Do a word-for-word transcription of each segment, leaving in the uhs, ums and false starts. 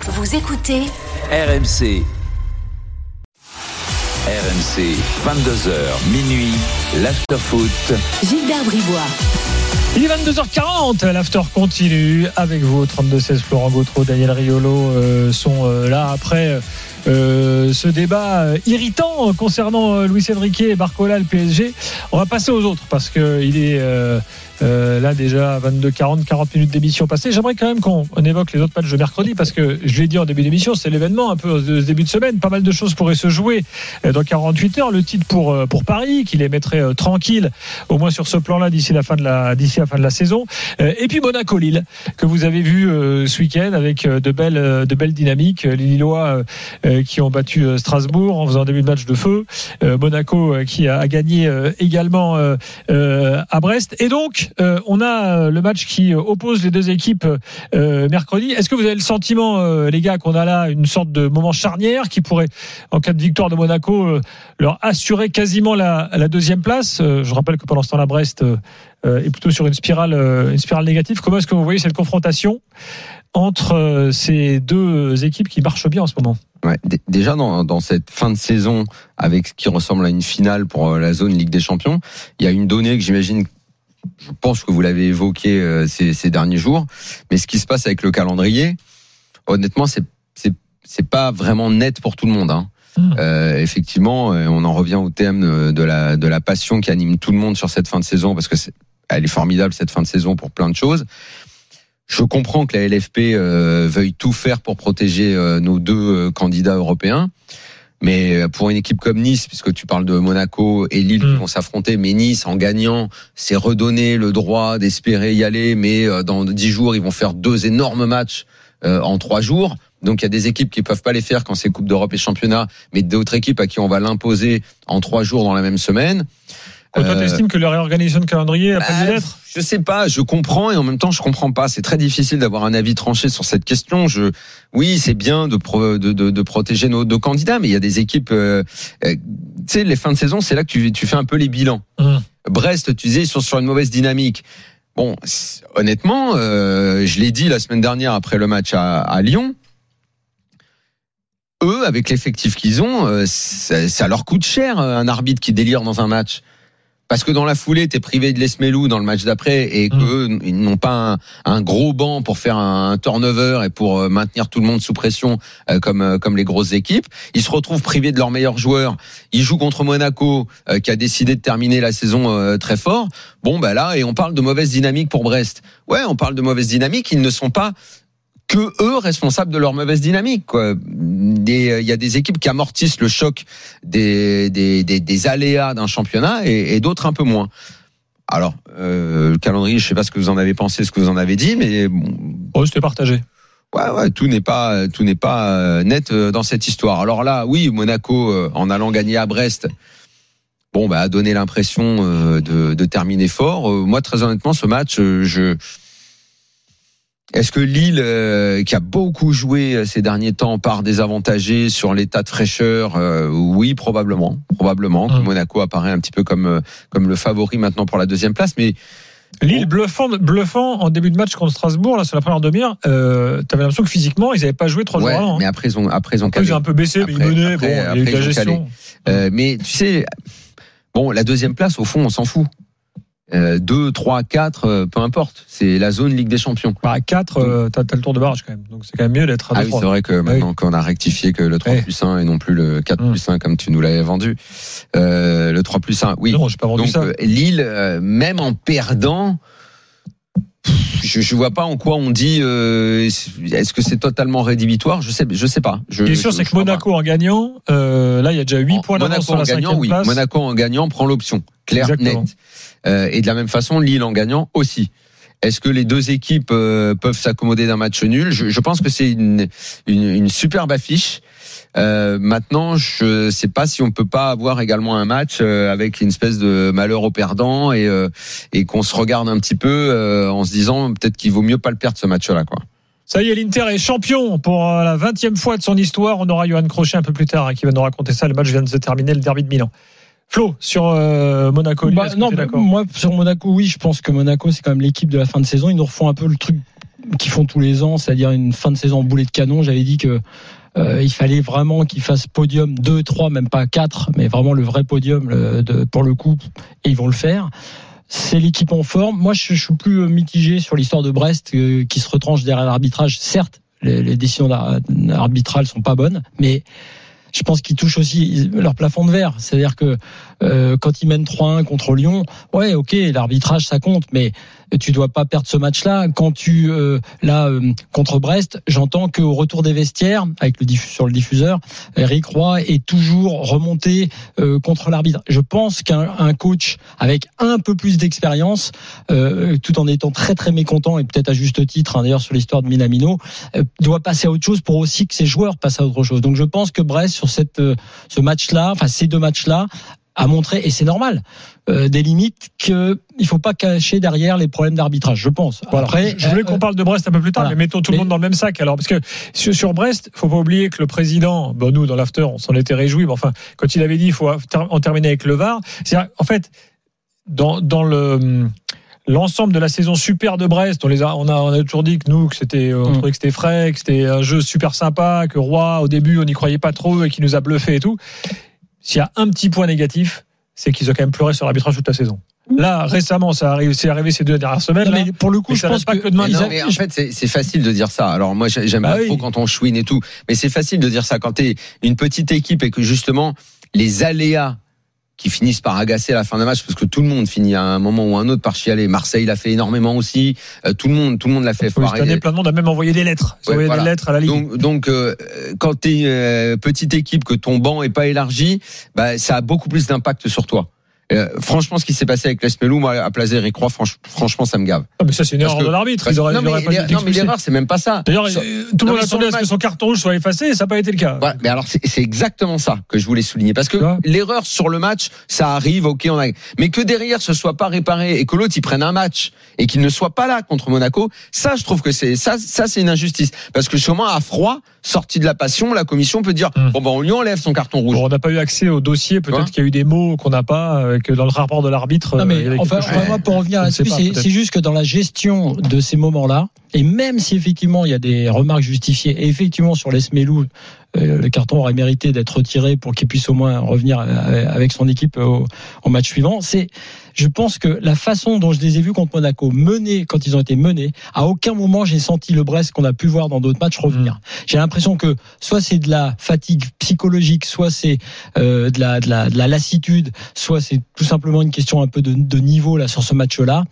Vous écoutez R M C. R M C, vingt-deux heures, minuit, l'after-foot. Gilbert Bribois. Il est vingt-deux heures quarante, l'after continue avec vous, trente-deux seize, Florent Gautreau, Daniel Riolo euh, sont euh, là après euh, ce débat euh, irritant concernant euh, Luis Enrique et Barcola, le P S G. On va passer aux autres parce qu'il est euh, euh, là déjà vingt-deux quarante, quarante minutes d'émission passée. J'aimerais quand même qu'on on évoque les autres matchs de mercredi parce que je l'ai dit en début d'émission, c'est l'événement un peu de ce début de semaine. Pas mal de choses pourraient se jouer dans quarante-huit heures. Le titre pour, pour Paris qui les mettrait euh, tranquilles au moins sur ce plan-là d'ici la fin de la, d'ici la fin de la saison. Et puis Monaco-Lille que vous avez vu euh, ce week-end avec de belles, de belles dynamiques. Les Lillois euh, qui ont battu Strasbourg en faisant un début de match de feu. Euh, Monaco euh, qui a, a gagné euh, également euh, euh, à Brest. Et donc euh, on a le match qui oppose les deux équipes euh, mercredi. Est-ce que vous avez le sentiment, euh, les gars, qu'on a là une sorte de moment charnière qui pourrait, en cas de victoire de Monaco, euh, leur assurer quasiment la, la deuxième place? euh, Je rappelle que pendant ce temps-là, Brest euh, est plutôt sur une spirale, euh, une spirale négative. Comment est-ce que vous voyez cette confrontation entre euh, ces deux équipes qui marchent bien en ce moment? Ouais, d- déjà dans, dans cette fin de saison, avec ce qui ressemble à une finale pour la zone Ligue des Champions, il y a une donnée que j'imagine, je pense que vous l'avez évoqué euh, ces, ces derniers jours, mais ce qui se passe avec le calendrier, honnêtement, c'est c'est c'est pas vraiment net pour tout le monde, hein. Mmh. Euh, effectivement, on en revient au thème de la de la passion qui anime tout le monde sur cette fin de saison, parce que c'est, elle est formidable cette fin de saison pour plein de choses. Je comprends que la L F P euh, veuille tout faire pour protéger euh, nos deux euh, candidats européens, mais pour une équipe comme Nice, puisque tu parles de Monaco et Lille mmh. qui vont s'affronter, mais Nice en gagnant, c'est redonner le droit d'espérer y aller, mais euh, dans dix jours ils vont faire deux énormes matchs euh, en trois jours. Donc il y a des équipes qui peuvent pas les faire quand c'est Coupe d'Europe et Championnat, mais d'autres équipes à qui on va l'imposer en trois jours dans la même semaine. Quand toi, t'estimes que la réorganisation de calendrier a pas bah, lieu d'être? Je sais pas, je comprends et en même temps je comprends pas. C'est très difficile d'avoir un avis tranché sur cette question. Je, oui, c'est bien de, pro, de, de, de protéger nos, nos candidats, mais il y a des équipes. Euh, euh, tu sais, les fins de saison, c'est là que tu, tu fais un peu les bilans. Mmh. Brest, tu disais, ils sont sur une mauvaise dynamique. Bon, honnêtement, euh, je l'ai dit la semaine dernière après le match à, à Lyon. Eux, avec l'effectif qu'ils ont, euh, ça, ça leur coûte cher un arbitre qui délire dans un match. Parce que dans la foulée, t'es privé de Lesmelou dans le match d'après et qu'eux, mmh. ils n'ont pas un, un gros banc pour faire un turnover et pour maintenir tout le monde sous pression euh, comme euh, comme les grosses équipes. Ils se retrouvent privés de leurs meilleurs joueurs. Ils jouent contre Monaco euh, qui a décidé de terminer la saison euh, très fort. Bon, bah là, et on parle de mauvaise dynamique pour Brest. Ouais, on parle de mauvaise dynamique. Ils ne sont pas que eux responsables de leur mauvaise dynamique, quoi. Il y a des équipes qui amortissent le choc des, des, des, des aléas d'un championnat et, et d'autres un peu moins. Alors, euh, le calendrier, je sais pas ce que vous en avez pensé, ce que vous en avez dit, mais bon. Oh, c'était partagé. Ouais, ouais, tout n'est pas, tout n'est pas net dans cette histoire. Alors là, oui, Monaco, en allant gagner à Brest, bon, bah, a donné l'impression de, de terminer fort. Moi, très honnêtement, ce match, je, Est-ce que Lille, euh, qui a beaucoup joué ces derniers temps, part désavantagée sur l'état de fraîcheur? euh, Oui, probablement, probablement. Mmh. Que Monaco apparaît un petit peu comme comme le favori maintenant pour la deuxième place, mais Lille bluffant, bluffant en début de match contre Strasbourg, là sur la première demi-heure. Euh, T'avais l'impression que physiquement ils n'avaient pas joué trois ouais, jours avant. Hein. Mais après ils ont après ils ont calé. Ils ont un peu baissé, après, mais ils menaient. Bon, après, il y a eu de la gestion. Euh, mais tu sais, bon, la deuxième place au fond, on s'en fout. Euh, deux, trois, quatre, euh, peu importe. C'est la zone Ligue des Champions. Bah, quatre, euh, t'as, t'as le tour de barrage quand même. Donc c'est quand même mieux d'être à Ah deux, oui, trois. c'est vrai que maintenant oui. qu'on a rectifié que le trois oui. plus un et non plus le quatre mmh. plus un comme tu nous l'avais vendu. Euh, le trois plus un, oui. Non, j'ai pas vendu donc, ça. Euh, Lille, euh, même en perdant, je, je vois pas en quoi on dit euh, est-ce que c'est totalement rédhibitoire. Je sais, je sais pas. Je, Ce qui est sûr, je, c'est que Monaco pas. en gagnant, euh, là il y a déjà huit points d'avance sur la cinquième oui. place. Monaco en gagnant prend l'option claire, nette. Euh, et de la même façon, Lille en gagnant aussi. Est-ce que les deux équipes euh, peuvent s'accommoder d'un match nul? je, je pense que c'est une, une, une superbe affiche. Euh, maintenant, je sais pas si on peut pas avoir également un match euh, avec une espèce de malheur au perdant et, euh, et qu'on se regarde un petit peu euh, en se disant peut-être qu'il vaut mieux pas le perdre ce match-là, quoi. Ça y est, l'Inter est champion pour la vingtième fois de son histoire. On aura Johan Crochet un peu plus tard hein, qui va nous raconter ça. Le match vient de se terminer, le derby de Milan. Flo, sur euh, Monaco, bah, non, bah, moi sur Monaco, oui, je pense que Monaco c'est quand même l'équipe de la fin de saison. Ils nous refont un peu le truc qu'ils font tous les ans, c'est-à-dire une fin de saison en boulet de canon. J'avais dit que Euh, il fallait vraiment qu'ils fassent podium deux, trois, même pas quatre, mais vraiment le vrai podium le, de, pour le coup, et ils vont le faire. C'est l'équipe en forme. Moi, je, je suis plus mitigé sur l'histoire de Brest euh, qui se retranche derrière l'arbitrage. Certes, les, les décisions arbitrales sont pas bonnes, mais je pense qu'ils touchent aussi leur plafond de verre. C'est-à-dire que euh, quand ils mènent trois un contre Lyon, ouais, ok, l'arbitrage ça compte, mais tu dois pas perdre ce match-là. Quand tu euh, là euh, contre Brest, j'entends qu'au retour des vestiaires, avec le diffus sur le diffuseur, Eric Roy est toujours remonté euh, contre l'arbitre. Je pense qu'un un coach avec un peu plus d'expérience, euh, tout en étant très très mécontent et peut-être à juste titre, hein, d'ailleurs sur l'histoire de Minamino, euh, doit passer à autre chose pour aussi que ses joueurs passent à autre chose. Donc je pense que Brest sur cette euh, ce match-là, enfin ces deux matchs-là, a montré, et c'est normal, euh, des limites qu'il ne faut pas cacher derrière les problèmes d'arbitrage, je pense. Voilà. Après, je voulais qu'on parle de Brest un peu plus tard, voilà. mais mettons tout le mais, monde dans le même sac. Alors, parce que sur, sur Brest, faut pas oublier que le président, bon, nous dans l'after, on s'en était réjouis, mais enfin, quand il avait dit il faut en terminer avec le V A R, c'est en fait dans dans le l'ensemble de la saison super de Brest, on les a, on a, on a toujours dit que nous, que c'était, on mmh. trouvait que c'était frais, que c'était un jeu super sympa, que Roy, au début, on n'y croyait pas trop et qui nous a bluffé et tout. S'il y a un petit point négatif, c'est qu'ils ont quand même pleuré sur l'arbitrage toute la saison. Là, récemment, ça arrive, c'est arrivé ces deux dernières semaines. Non, mais pour le coup, je pense pas que, que demain. Non, mais en fait, c'est, c'est facile de dire ça. Alors moi, j'aime bah pas oui. trop quand on chouine et tout, mais c'est facile de dire ça quand t'es une petite équipe et que justement les aléas qui finissent par agacer à la fin d'un match, parce que tout le monde finit à un moment ou à un autre par chialer. Marseille l'a fait énormément aussi. Euh, tout le monde, tout le monde l'a fait. Oui, cette année, plein de monde a même envoyé des lettres. Ils ont ouais, envoyé voilà. des lettres à la Ligue. Donc, donc euh, quand t'es une euh, petite équipe, que ton banc est pas élargi, bah, ça a beaucoup plus d'impact sur toi. Euh, franchement, ce qui s'est passé avec l'Esmelou, moi, à Place Eric Roy, franch, franchement, ça me gave. Ah, mais ça, c'est une erreur de l'arbitre. Ils auraient, non, ils auraient mais, pas dû non, mais l'erreur, c'est même pas ça. D'ailleurs, sur, tout le monde attendait à ce que son carton rouge soit effacé, et ça n'a pas été le cas. Ouais, mais alors, c'est, c'est exactement ça que je voulais souligner. Parce que ouais. l'erreur sur le match, ça arrive, ok, on a, mais que derrière, ce soit pas réparé et que l'autre, il prenne un match et qu'il ne soit pas là contre Monaco, ça, je trouve que c'est, ça, ça, c'est une injustice. Parce que sûrement, à froid, sorti de la passion, la commission peut dire, hum. bon, ben, on lui enlève son carton rouge. Bon, on n'a pas eu accès au dossier, peut-être ouais. qu'il y a eu des mots qu'on n'a pas, que dans le rapport de l'arbitre. Non mais enfin, enfin moi pour revenir là-dessus, pas, c'est, c'est juste que dans la gestion de ces moments-là, et même si effectivement il y a des remarques justifiées, et effectivement sur l'Esmelou, euh, le carton aurait mérité d'être retiré pour qu'il puisse au moins revenir avec son équipe au, au match suivant, c'est, je pense que la façon dont je les ai vus contre Monaco, menés, quand ils ont été menés, à aucun moment j'ai senti le Brest qu'on a pu voir dans d'autres matchs revenir. Mmh. J'ai l'impression que soit c'est de la fatigue psychologique, soit c'est euh, de, la, de, la, de la lassitude, soit c'est tout simplement une question un peu de, de niveau là sur ce match-là.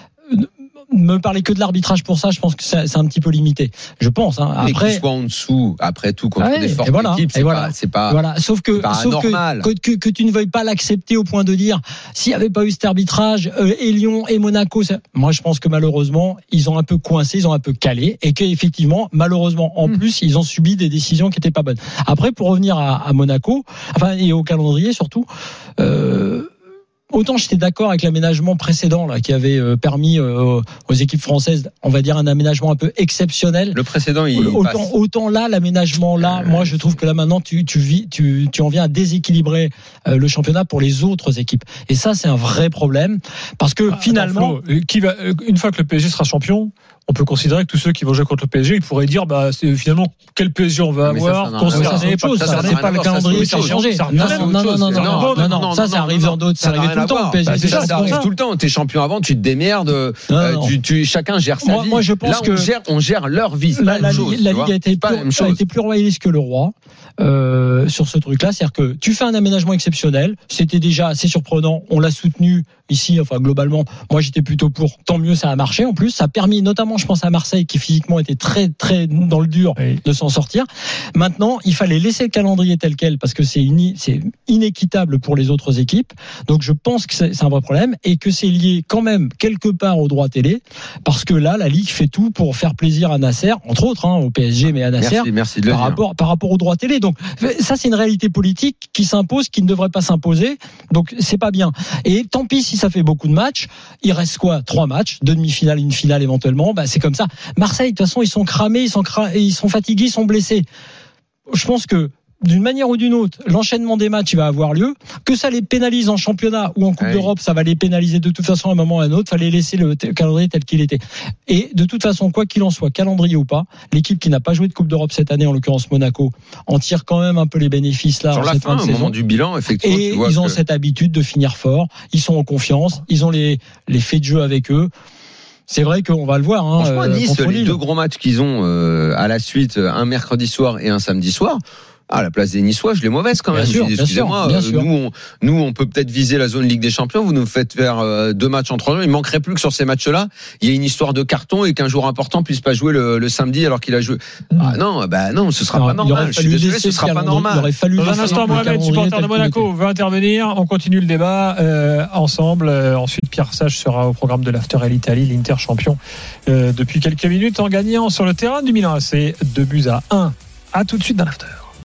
Me parler que de l'arbitrage pour ça, je pense que c'est, c'est un petit peu limité. Je pense. Hein. Après, mais qu'il soit en dessous, après tout, contre ouais, des fortes voilà, équipes, c'est, voilà, pas, c'est pas. Voilà. Sauf que, sauf que, que, que, que tu ne veuilles pas l'accepter au point de dire, s'il n'y avait pas eu cet arbitrage, euh, et Lyon et Monaco, ça... moi je pense que malheureusement, ils ont un peu coincé, ils ont un peu calé, et qu'effectivement, malheureusement, en mmh. plus, ils ont subi des décisions qui n'étaient pas bonnes. Après, pour revenir à, à Monaco, enfin et au calendrier surtout. Euh, Autant j'étais d'accord avec l'aménagement précédent là, qui avait euh, permis euh, aux équipes françaises, on va dire un aménagement un peu exceptionnel. Le précédent, il autant, passe. autant là, l'aménagement là, euh... moi je trouve que là maintenant tu tu vis, tu tu en viens à déséquilibrer euh, le championnat pour les autres équipes. Et ça c'est un vrai problème parce que ah, finalement, Flo, qui va une fois que le P S G sera champion, on peut considérer que tous ceux qui vont jouer contre le P S G, ils pourraient dire, bah, c'est finalement quel P S G on va mais avoir, ça, concerné, pas, ça, c'est pas le calendrier qui a changé. Non, non, non, non, non, non, ça, ça arrive dans d'autres, ça arrive tout le temps. P S G, ça arrive tout le temps. T'es champion avant, tu te démerdes, tu, tu, chacun gère sa vie. Moi, je pense que on gère, on gère leur vie. La, la, la Ligue a été plus, a été plus royaliste que le roi euh, sur ce truc-là, c'est-à-dire que tu fais un aménagement exceptionnel. C'était déjà assez surprenant. On l'a soutenu ici. Enfin, globalement, moi, j'étais plutôt pour. Tant mieux, ça a marché. En plus, ça a permis, notamment, je pense à Marseille, qui physiquement était très, très dans le dur, oui. de s'en sortir. Maintenant, il fallait laisser le calendrier tel quel parce que c'est, uni, c'est inéquitable pour les autres équipes. Donc, je pense que c'est, c'est un vrai problème et que c'est lié quand même quelque part au droit télé parce que là, la Ligue fait tout pour faire plaisir à Nasser, entre autres, hein, au P S G, mais à Nasser, merci, merci de le par dire. rapport, par rapport au droit télé. Donc, ça, c'est une réalité politique qui s'impose, qui ne devrait pas s'imposer. Donc, c'est pas bien. Et tant pis si ça fait beaucoup de matchs. Il reste quoi? Trois matchs, deux demi-finales, une finale éventuellement. Bah, c'est comme ça. Marseille, de toute façon, ils sont cramés, ils sont, cra... ils sont fatigués, ils sont blessés. Je pense que d'une manière ou d'une autre, l'enchaînement des matchs il va avoir lieu. Que ça les pénalise en championnat ou en Coupe oui. d'Europe, ça va les pénaliser de toute façon à un moment ou à un autre. Fallait laisser le t- calendrier tel qu'il était. Et de toute façon, quoi qu'il en soit, calendrier ou pas, l'équipe qui n'a pas joué de Coupe d'Europe cette année, en l'occurrence Monaco, en tire quand même un peu les bénéfices là. Sur en la cette fin, fin de au saison. moment du bilan, effectivement. Et tu vois ils ont que... cette habitude de finir fort. Ils sont en confiance. Ils ont les les faits de jeu avec eux. C'est vrai qu'on va le voir. Hein, Franchement, à Nice, contre les Lille. deux gros matchs qu'ils ont euh, à la suite, un mercredi soir et un samedi soir. Ah, la place des Niçois, je l'ai mauvaise quand Bien même. sûr, Je dis, bien excusez-moi, sûr, bien euh, sûr. nous, on, nous, on peut peut-être viser la zone Ligue des Champions. Vous nous faites faire euh, deux matchs en trois jours. Il manquerait plus que sur ces matchs-là, il y a une histoire de carton et qu'un jour important puisse pas jouer le, le samedi alors qu'il a joué. Ah non, bah non, ce sera Alors, pas il aurait normal. Je suis fallu désolé, laisser ce le sera pas calendrier- Il normal. aurait fallu Dans un laisser instant, le Mohamed, calendrier supporter tel de qu'il Monaco, était. veut intervenir. On continue le débat euh, ensemble. Euh, ensuite, Pierre Sage sera au programme de l'After et l'Italie, l'Inter champion euh, depuis quelques minutes en gagnant sur le terrain du Milan A C deux buts à un. À tout de suite dans l'After.